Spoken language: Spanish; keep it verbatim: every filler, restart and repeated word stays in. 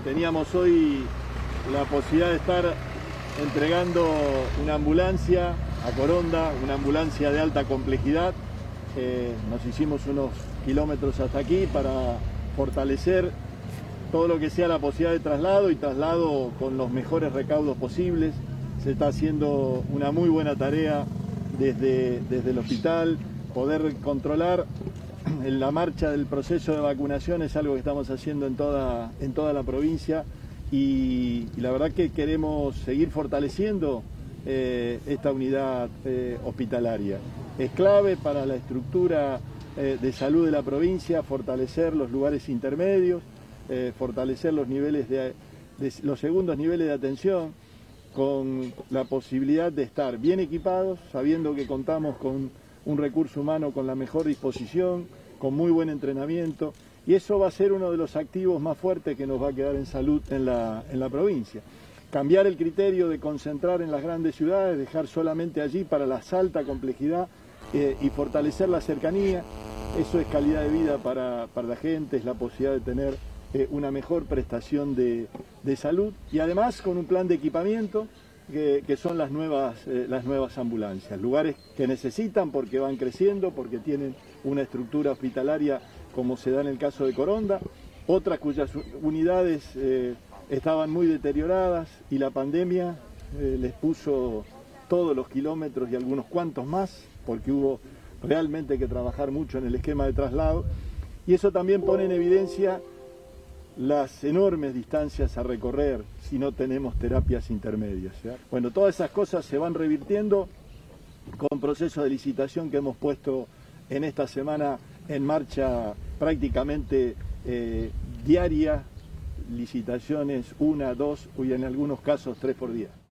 Teníamos hoy la posibilidad de estar entregando una ambulancia a Coronda, una ambulancia de alta complejidad. Eh, nos hicimos unos kilómetros hasta aquí para fortalecer todo lo que sea la posibilidad de traslado y traslado con los mejores recaudos posibles. Se está haciendo una muy buena tarea desde, desde el hospital. Poder controlar la marcha del proceso de vacunación es algo que estamos haciendo en toda, en toda la provincia y, y la verdad que queremos seguir fortaleciendo eh, esta unidad eh, hospitalaria. Es clave para la estructura eh, de salud de la provincia fortalecer los lugares intermedios, eh, fortalecer los niveles de, de los segundos niveles de atención, con la posibilidad de estar bien equipados, sabiendo que contamos con un recurso humano con la mejor disposición, con muy buen entrenamiento, y eso va a ser uno de los activos más fuertes que nos va a quedar en salud en la, en la provincia. Cambiar el criterio de concentrar en las grandes ciudades, dejar solamente allí para la alta complejidad eh, y fortalecer la cercanía, eso es calidad de vida para, para la gente, es la posibilidad de tener eh, una mejor prestación de, de salud y además con un plan de equipamiento Que, que son las nuevas, eh, las nuevas ambulancias, lugares que necesitan porque van creciendo, porque tienen una estructura hospitalaria como se da en el caso de Coronda, otras cuyas unidades eh, estaban muy deterioradas y la pandemia eh, les puso todos los kilómetros y algunos cuantos más, porque hubo realmente que trabajar mucho en el esquema de traslado, y eso también pone en evidencia las enormes distancias a recorrer si no tenemos terapias intermedias, ¿sí? Bueno, todas esas cosas se van revirtiendo con procesos de licitación que hemos puesto en esta semana en marcha prácticamente eh, diaria, licitaciones una, dos y en algunos casos tres por día.